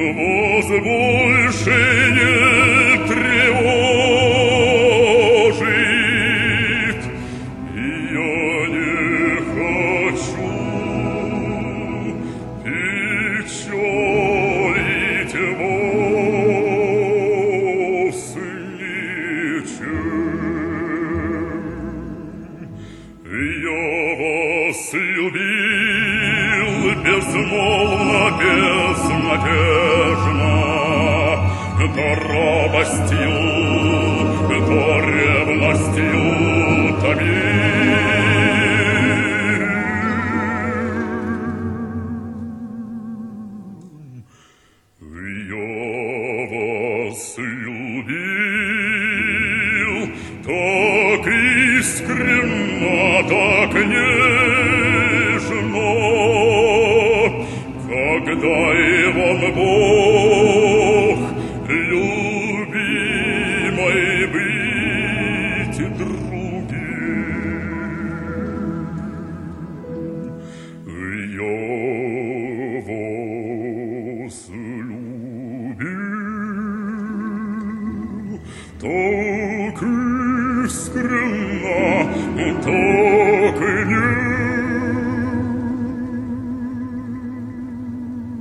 вас больше не тревожит. Я не хочу печалить вас ничем. Я вас любил безмолвно, безнадежно, то робостью, то ревностью томил. Я вас любил так искренно, так нежно, когда и вам Бог любимой быть другим. Я вас любил так искренно, так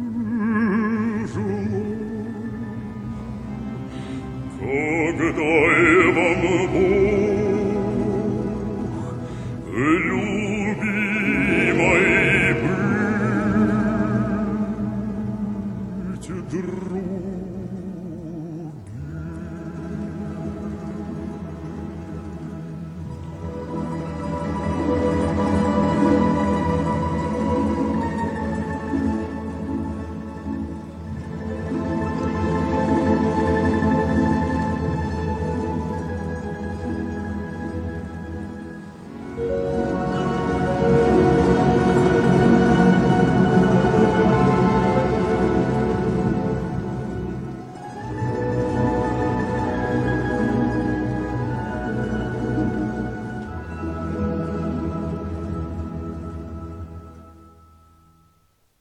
нежно, когда